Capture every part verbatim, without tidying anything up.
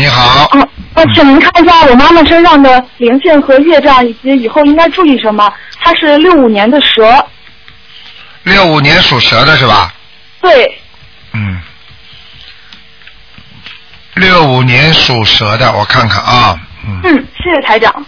你好。 嗯，我请您看一下我妈妈身上的灵性和业障，以及以后应该注意什么。她是六五年的蛇。 六五年属蛇的是吧？ 对。 嗯。六五年属蛇的，我看看啊。嗯, 嗯，谢谢台长。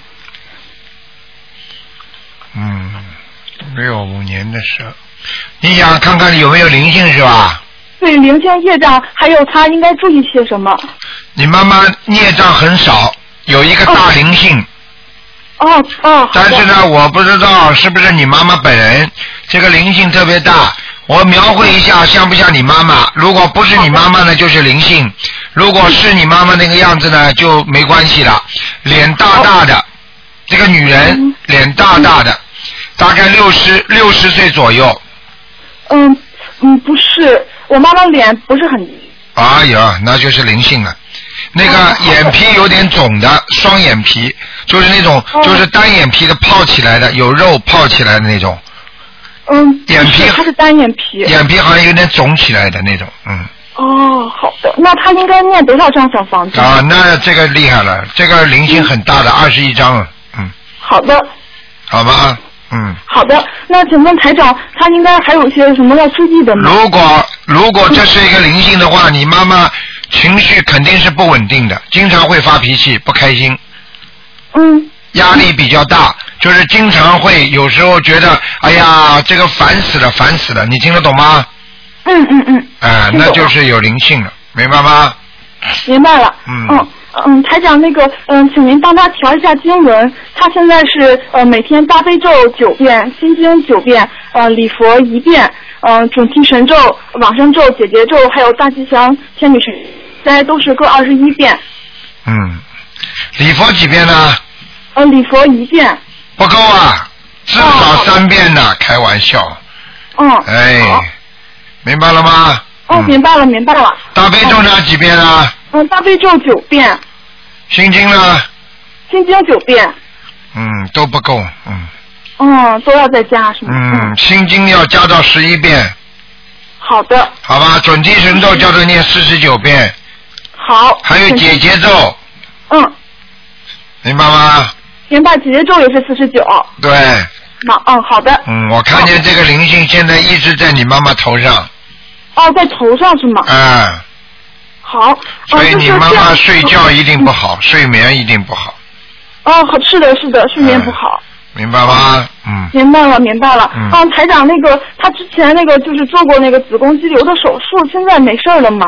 嗯，六五年的蛇，你想看看有没有灵性是吧？ 对，灵性业障，还有她应该注意些什么？ 你妈妈孽障很少，有一个大灵性。 哦哦。 但是呢，我不知道是不是你妈妈本人，这个灵性特别大。我描绘一下，像不像你妈妈？如果不是你妈妈呢，就是灵性；如果是你妈妈那个样子呢，就没关系了。脸大大的，这个女人脸大大的，大概六十六十岁左右。 嗯嗯，不是，我妈妈脸不是很。 哎呀，那就是灵性了。那个眼皮有点肿的，双眼皮，就是那种就是单眼皮的泡起来的，有肉泡起来的那种。 嗯， 眼皮它是单眼皮， 眼皮好像有点肿起来的那种，嗯。 哦，好的，那他应该念多少张小房子？ 啊，那这个厉害了，这个灵性很大的，二十一张，嗯。 好的。 好吧，嗯。 好的，那请问台长，他应该还有一些什么要注意的吗？ 如果如果这是一个灵性的话，你妈妈情绪肯定是不稳定的，经常会发脾气，不开心。 嗯。 压力比较大，就是经常会有时候觉得，哎呀，这个烦死了，烦死了，你听得懂吗？ 嗯嗯嗯。 啊、呃，那就是有灵性了，明白吗？ 明白了。 嗯。 嗯嗯，台长，那个嗯，请您帮他调一下经文。他现在是呃每天大悲咒九遍，心经九遍，呃礼佛一遍，嗯、呃、准提神咒、往生咒、解结咒，还有大吉祥天女神灾都是各二十一遍。 嗯，礼佛几遍呢？ 呃，礼佛一遍。 不够啊，至少三遍呢，哦、开玩笑。 嗯。 哎，明白了吗？ 哦，明白了，明白了。 大悲咒呢、哦、几遍呢？ 嗯，大悲咒九遍。 心经呢？ 心经九遍。 嗯，都不够，嗯。 嗯，都要再加是吗？ 嗯，心经要加到十一遍。 好的。 好吧，准提神咒叫他念四十九遍。 好。 还有解结咒。 嗯。 明白吗？ 明白，解结咒也是四十九。 对。 那嗯，好的。 嗯，我看见这个灵性现在一直在你妈妈头上。 哦，在头上是吗？ 嗯。 好。 所以你妈妈睡觉一定不好，嗯、睡眠一定不好。 哦，是的，是的，睡眠不好。 嗯、明白吗？嗯。 明白了，明白了。 嗯。 啊，台长，那个他之前那个就是做过那个子宫肌瘤的手术，现在没事了吗？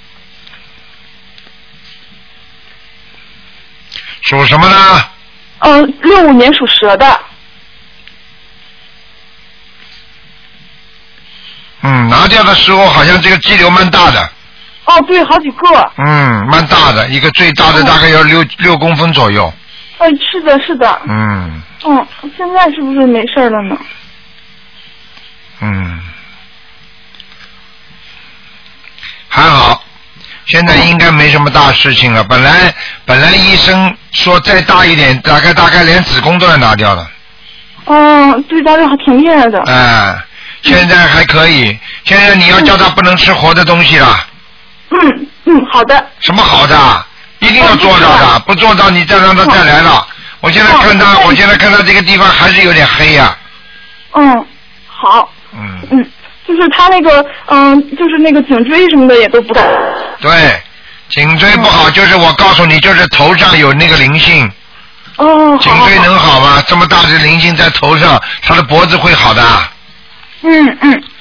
属什么呢？ 嗯，六五年属蛇的。 嗯，拿掉的时候好像这个肌瘤蛮大的。 哦，对，好几个。 嗯，蛮大的，一个最大的大概要六、嗯、六公分左右。 嗯，是的，是的。 嗯。 嗯，现在是不是没事了呢？ 嗯，还好，现在应该没什么大事情了。本来本来医生说再大一点，大概大概连子宫都要拿掉了。 嗯，对，大概还挺厉害的。 哎、呃，现在还可以。现在你要叫他不能吃活的东西了。 嗯嗯，好的。 什么好的？一定要做到的，不做到你再让他再来了。我现在看他，我现在看他这个地方还是有点黑呀、 啊。嗯，好。 嗯。 嗯，就是他那个，嗯，就是那个颈椎什么的也都不大。 对，颈椎不好，就是我告诉你，就是头上有那个灵性。 哦。 颈椎能好吗？这么大的灵性在头上，他的脖子会好的。 嗯嗯。